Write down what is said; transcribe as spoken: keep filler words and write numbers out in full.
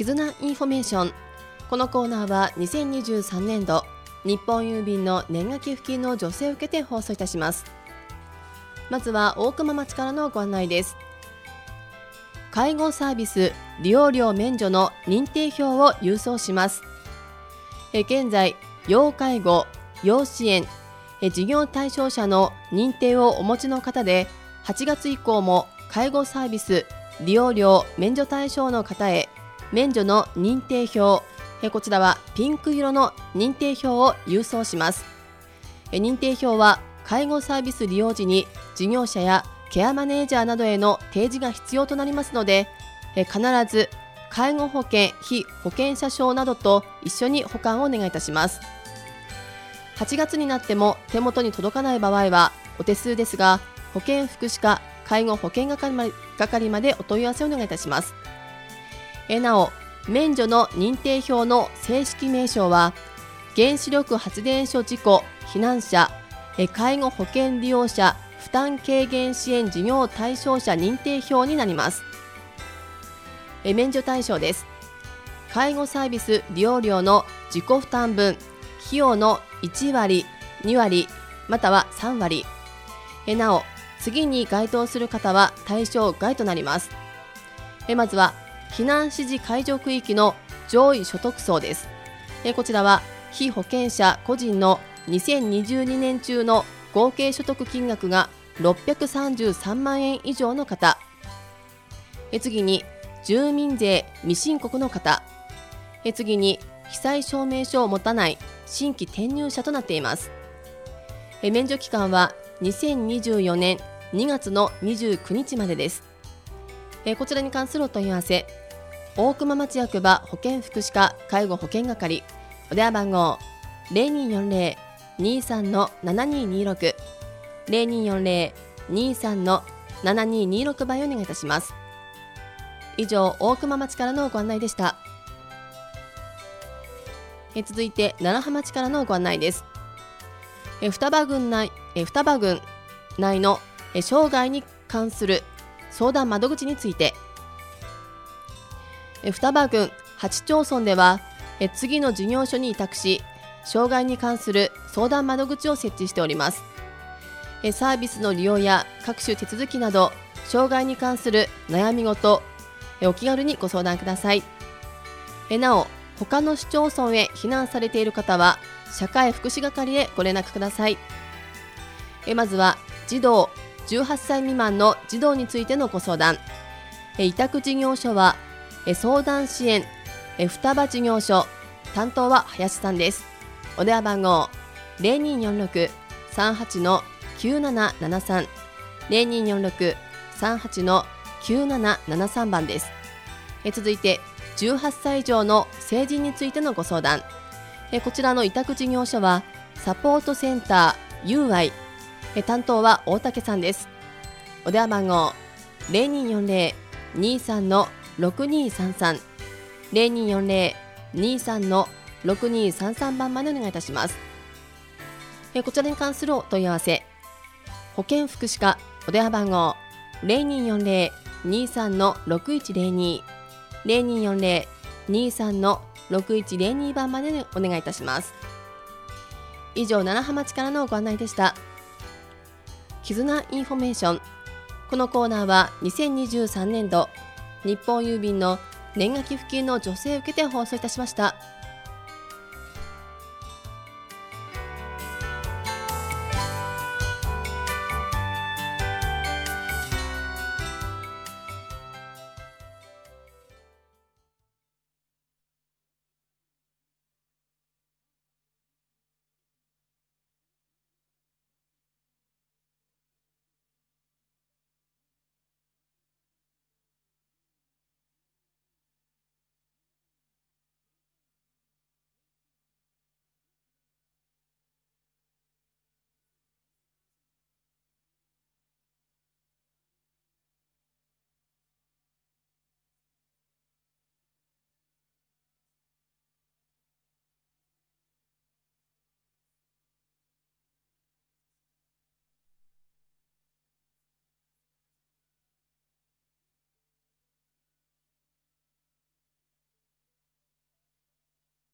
絆インフォメーション。このコーナーはにせんにじゅうさんねんど日本郵便の年賀寄付金の助成を受けて放送いたします。まずは大熊町からのご案内です。介護サービス利用料免除の認定票を郵送します。え現在、要介護、要支援、え事業対象者の認定をお持ちの方で、はちがつ以降も介護サービス利用料免除対象の方へ免除の認定票、えこちらはピンク色の認定票を郵送します。え認定票は介護サービス利用時に事業者やケアマネージャーなどへの提示が必要となりますので、え必ず介護保険被保険者証などと一緒に保管をお願いいたします。はちがつになっても手元に届かない場合はお手数ですが、保健福祉課介護保険係までお問い合わせをお願いいたします。えなお、免除の認定票の正式名称は原子力発電所事故避難者え介護保険利用者負担軽減支援事業対象者認定票になります。え免除対象です。介護サービス利用料の自己負担分費用のいちわり、にわり、またはさんわり。えなお、次に該当する方は対象外となります。えまずは避難指示解除区域の上位所得層です。えこちらは被保険者個人のにせんにじゅうにねん中の合計所得金額がろっぴゃくさんじゅうさんまんえん以上の方。え次に住民税未申告の方。え次に被災証明書を持たない新規転入者となっています。え免除期間はにせんにじゅうよねんにがつのにじゅうくにちまでです。えこちらに関するお問い合わせ、大熊町役場保健福祉課介護保険係、お電話番号 ゼロにーよんゼロ にーさん ななにーにーろく ゼロにーよんゼロ にーさん ななにーにーろく 番へお願いいたします。以上、大熊町からのご案内でした。え続いて楢葉町からのご案内です。え双葉郡内え双葉郡内のえ障害に関する相談窓口について、え双葉郡はち町村ではえ次の事業所に委託し、障害に関する相談窓口を設置しております。えサービスの利用や各種手続きなど障害に関する悩み事、えお気軽にご相談ください。えなお、他の市町村へ避難されている方は社会福祉係へご連絡ください。えまずは児童じゅうはっさい未満の児童についてのご相談。え委託事業所はえ相談支援え双葉事業所、担当は林さんです。お電話番号 ゼロにーよんろく さんはち きゅうななななさん ゼロにーよんろく さんはち きゅうななななさん 番です。え続いてじゅうはっさい以上の成人についてのご相談。えこちらの委託事業所はサポートセンター ユーアイ、え担当は大竹さんです。お電話番号 ゼロにーよんゼロ にーさん ろくにーさんさん ゼロにーよんゼロ にーさん ろくにーさんさん 番までお願いいたします。えこちらに関するお問い合わせ、保健福祉課お電話番号 ゼロにーよんゼロ にーさん ろくいちゼロに ゼロにーよんゼロ にーさん ろくいちゼロに 番までお願いいたします。以上、楢葉町からのご案内でした。絆インフォメーション。このコーナーはにせんにじゅうさんねんど日本郵便の年賀寄付金の助成を受けて放送いたしました。